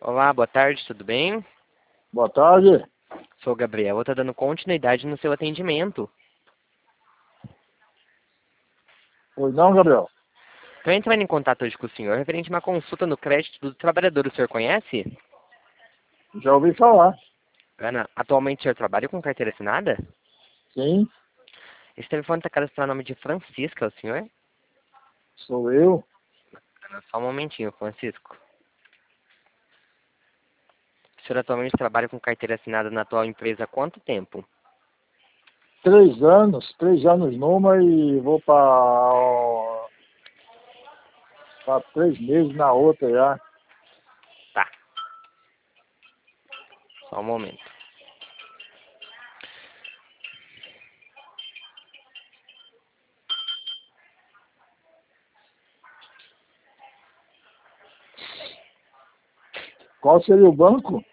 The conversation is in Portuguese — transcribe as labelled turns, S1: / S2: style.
S1: Olá, boa tarde, tudo bem?
S2: Boa tarde.
S1: Sou o Gabriel, vou estar dando continuidade no seu atendimento.
S2: Pois não, Gabriel?
S1: Estou entrando em contato hoje com o senhor referente a uma consulta no crédito do trabalhador. O senhor conhece?
S2: Já ouvi falar.
S1: Ana, atualmente o senhor trabalha com carteira assinada?
S2: Sim,
S1: Esse telefone está cadastrado no nome de Francisca, é o senhor?
S2: sou eu.
S1: Ana, só um momentinho, Francisco. O senhor atualmente trabalha com carteira assinada na atual empresa há quanto tempo?
S2: 3 anos numa e vou para 3 meses na outra já.
S1: Tá, só um momento.
S2: Qual seria o banco?